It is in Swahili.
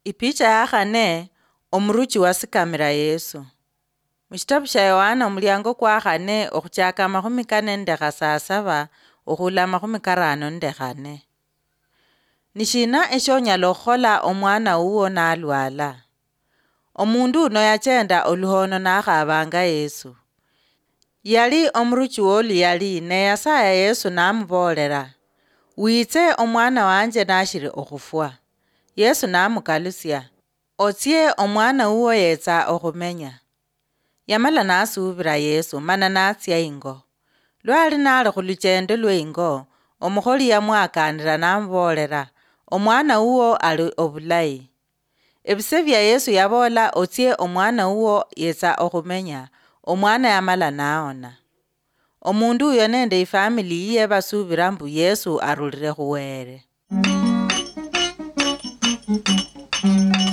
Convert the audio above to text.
Ipicha ya khane omuruchi wasikamira Yesu. Mushitabu sha Yohana omulyango kwa khane okhuchaka 47 okhula 54. Nishina eshonyala okhola omwana uwo nalwala. Omundu uno yachenda oluhono nakhabanga Yesu. Yali omuruchi woli yali ne yasaya Yesu namubolera. Witse omwana wanje nashiri okhufwa. Yesu namukalusya. Otsye omwana uwo yetsa okhumenya. Yamala nasubira Yesu mana natsya ingo. Lwali nali khuluchendo lwe ingo, omukholi yamwakanira namubolera, omwana uwo ali obulayi. Ebise bya Yesu yabola otsye omwana uwo yetsa okhumenya, omwana yamala naona. Omundu uyo nende ifamily yiye basubira mbu Yesu arulire khuwere.